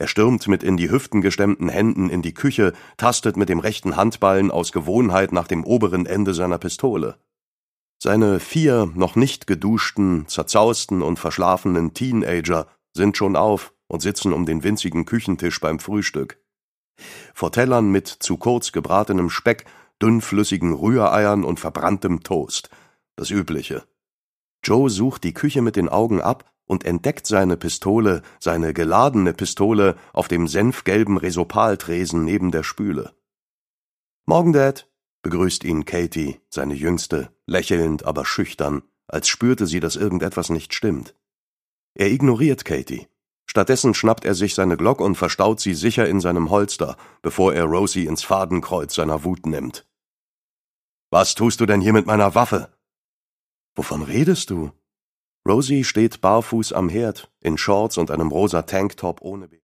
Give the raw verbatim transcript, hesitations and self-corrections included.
Er stürmt mit in die Hüften gestemmten Händen in die Küche, tastet mit dem rechten Handballen aus Gewohnheit nach dem oberen Ende seiner Pistole. Seine vier noch nicht geduschten, zerzausten und verschlafenen Teenager sind schon auf und sitzen um den winzigen Küchentisch beim Frühstück. Vor Tellern mit zu kurz gebratenem Speck, dünnflüssigen Rühreiern und verbranntem Toast. Das Übliche. Joe sucht die Küche mit den Augen ab und entdeckt seine Pistole, seine geladene Pistole, auf dem senfgelben Resopaltresen neben der Spüle. »Morgen, Dad«, begrüßt ihn Katie, seine Jüngste, lächelnd, aber schüchtern, als spürte sie, dass irgendetwas nicht stimmt. Er ignoriert Katie. Stattdessen schnappt er sich seine Glock und verstaut sie sicher in seinem Holster, bevor er Rosie ins Fadenkreuz seiner Wut nimmt. »Was tust du denn hier mit meiner Waffe?« »Wovon redest du?« Rosie steht barfuß am Herd, in Shorts und einem rosa Tanktop ohne